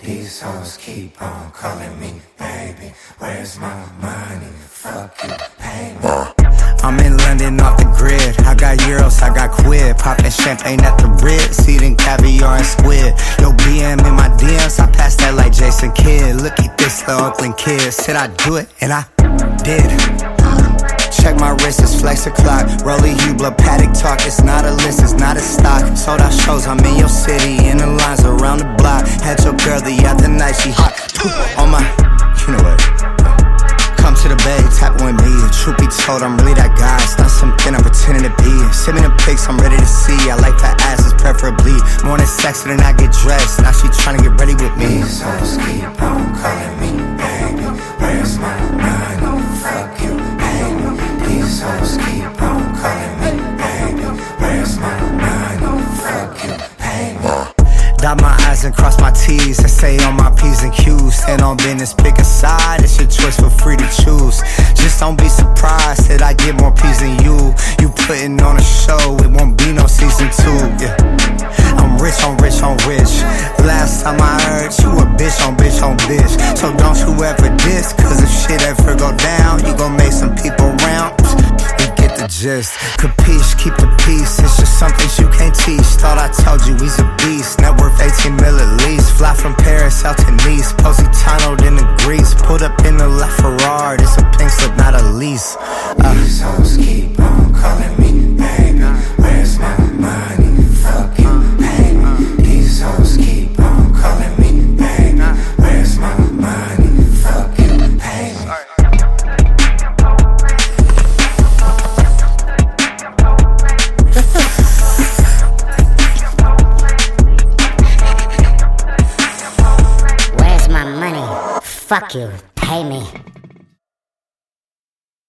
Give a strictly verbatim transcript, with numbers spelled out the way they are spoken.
These hoes keep on calling me baby. Where's my money? Fuck you, pay me. I'm in London off the grid. I got euros, I got quid. Poppin' champagne at the Ritz, eating caviar and squid. Yo, B M in my D Ms, I pass that like Jason Kidd. Look at this little Oakland kid. Said I do it, and I did. Check my wrist, it's flex o'clock. Rollie Hubler, paddock talk. It's not a list, it's not a stock. Sold out shows, I'm in your city, in the lines around the block. Had your girl the other night, she hot. On my, you know what? Come to the bay, tap with me. Truth be told, I'm really that guy. It's not something I'm pretending to be. Send me the pics, I'm ready to see. I like her asses, preferably more than sexy than I get dressed. Now she tryna get ready with me. These hoes keep on calling me baby. Where's my money? Fuck you, pay me. These hoes keep on calling me baby. Where's my money? Fuck you, pay me. Dot my I's and cross my T's and say on my P's and Q's. Stand on business, pick a side, it's your choice, for free to choose. Just don't be surprised that I get more P's than you. You putting on a show, it won't be no season two, yeah. I'm rich on rich on rich. Last time I heard you a bitch on bitch on bitch. So don't you ever diss, cause if shit ever go down, you gon' make some people round. You get the gist, capiche, keep the peace. It's just some things you can't teach. Thought I told you he's a beast. Net worth eighteen mil at least. Fly from Paris out to Nice. Positano'd in the grease. Put up in the LaFerrari. It's a pink slip, not a lease. uh, These hoes keep on calling me baby. Where's my money? Fuck you, pay me. These hoes keep on calling me baby. Where's my money? Fuck you, pay me. Where's my money? Fuck you, pay me.